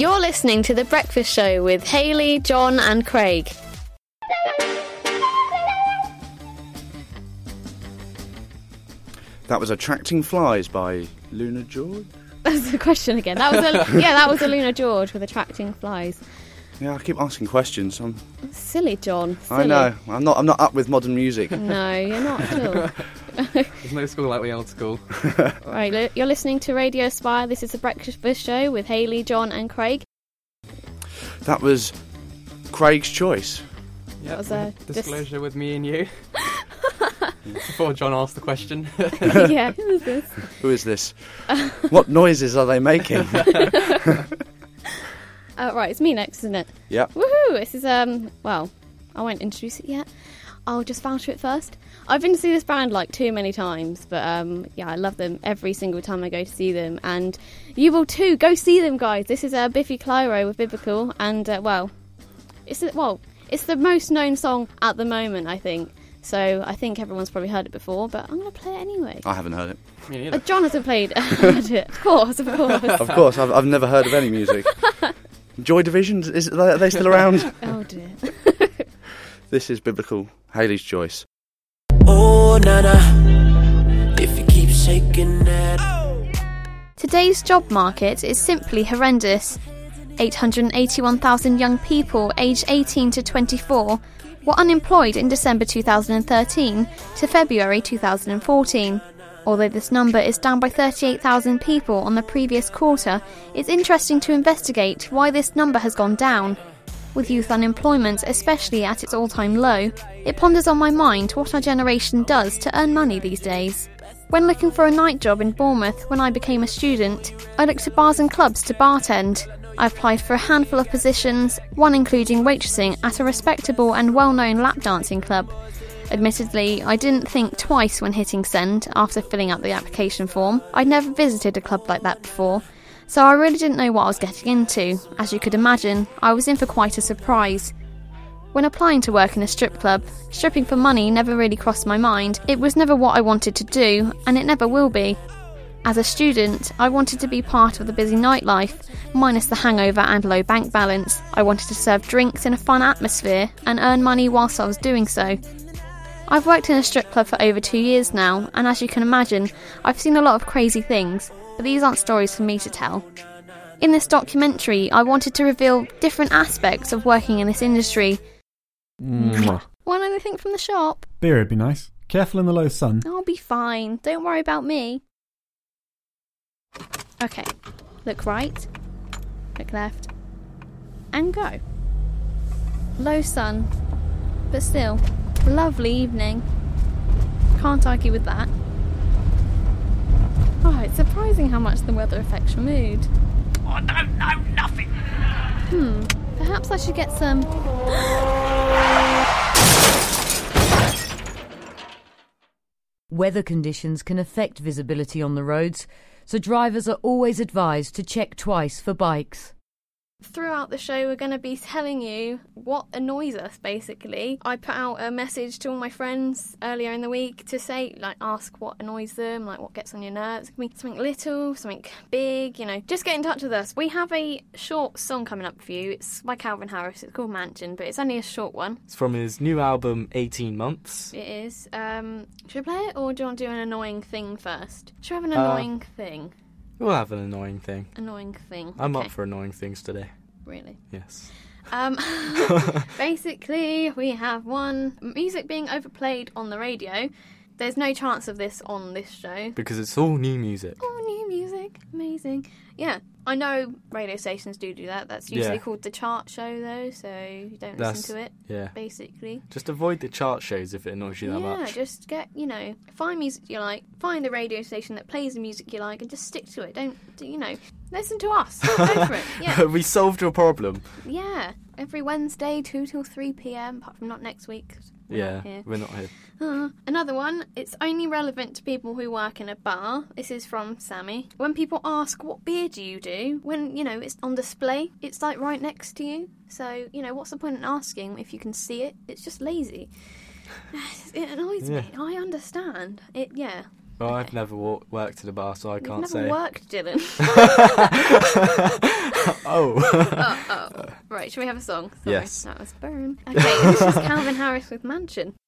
You're listening to The Breakfast Show with Hayley, John and Craig. That was Attracting Flies by Luna George. That's the question again. That was a Luna George with Attracting Flies. Yeah, I keep asking questions. I'm silly, John. Silly. I know. I'm not up with modern music. No, you're not at all. There's no school like the old school. Right, you're listening to Radio Spire. This is The Breakfast Show with Hayley, John and Craig. That was Craig's choice. Yeah, was a disclosure with me and you. Before John asked the question. Yeah, who is this? Who is this? What noises are they making? Right, it's me next, isn't it? Yeah. Woohoo! This is, well, I won't introduce it yet. I'll just vouch for it first. I've been to see this band like too many times, but yeah, I love them every single time I go to see them, and you will too. Go see them, guys. This is Biffy Clyro with Biblical, and it's the most known song at the moment, I think. So I think everyone's probably heard it before, but I'm going to play it anyway. I haven't heard it. Me neither. John hasn't heard it. Of course. Of course, I've never heard of any music. Joy Division, are they still around? Oh dear. This is Biblical, Hayley's choice. Oh, nana, if you keep shaking that. Today's job market is simply horrendous. 881,000 young people aged 18 to 24 were unemployed in December 2013 to February 2014. Although this number is down by 38,000 people on the previous quarter, it's interesting to investigate why this number has gone down. With youth unemployment especially at its all-time low, it ponders on my mind what our generation does to earn money these days. When looking for a night job in Bournemouth when I became a student, I looked to bars and clubs to bartend. I applied for a handful of positions, one including waitressing at a respectable and well-known lap dancing club. Admittedly, I didn't think twice when hitting send after filling out the application form. I'd never visited a club like that before, so I really didn't know what I was getting into. As you could imagine, I was in for quite a surprise. When applying to work in a strip club, stripping for money never really crossed my mind. It was never what I wanted to do, and it never will be. As a student, I wanted to be part of the busy nightlife, minus the hangover and low bank balance. I wanted to serve drinks in a fun atmosphere and earn money whilst I was doing so. I've worked in a strip club for over 2 years now, and as you can imagine, I've seen a lot of crazy things, but these aren't stories for me to tell. In this documentary, I wanted to reveal different aspects of working in this industry. Mwah. Want anything from the shop? Beer would be nice. Careful in the low sun. I'll be fine. Don't worry about me. Okay. Look right. Look left. And go. Low sun. But still, lovely evening. Can't argue with that. Oh, it's surprising how much the weather affects your mood. I don't know nothing. Perhaps I should get some... Weather conditions can affect visibility on the roads, so drivers are always advised to check twice for bikes. Throughout the show, we're going to be telling you what annoys us, basically. I put out a message to all my friends earlier in the week to say, ask what annoys them, what gets on your nerves. It can be something little, something big, just get in touch with us. We have a short song coming up for you. It's by Calvin Harris. It's called Mansion, but it's only a short one. It's from his new album, 18 Months. It is. Should we play it, or do you want to do an annoying thing first? Should we have an annoying thing? We'll have an annoying thing. Annoying thing. I'm okay. up for annoying things today. Really? Yes. Basically, we have one music being overplayed on the radio. There's no chance of this on this show. Because it's all new music. Oh, new music. Amazing. Yeah, I know radio stations do that. That's usually called the chart show, though, so you don't listen to it, basically. Just avoid the chart shows if it annoys you that much. Yeah, just get, find music you like, find a radio station that plays the music you like, and just stick to it. Don't, listen to us. Go for it. Yeah. We solved your problem. Yeah, every Wednesday, 2 till 3 p.m, apart from not next week. We're not here. Another one, it's only relevant to people who work in a bar. This is from Sammy. When people ask, what beer do you do? When, it's on display, it's right next to you. So, what's the point in asking if you can see it? It's just lazy. It annoys me. I understand. Well, I've never worked at a bar, so I You've can't never say. worked, Dylan. Oh. Right, shall we have a song? Sorry, Yes. that was burn. Okay, this is Calvin Harris with Mansion.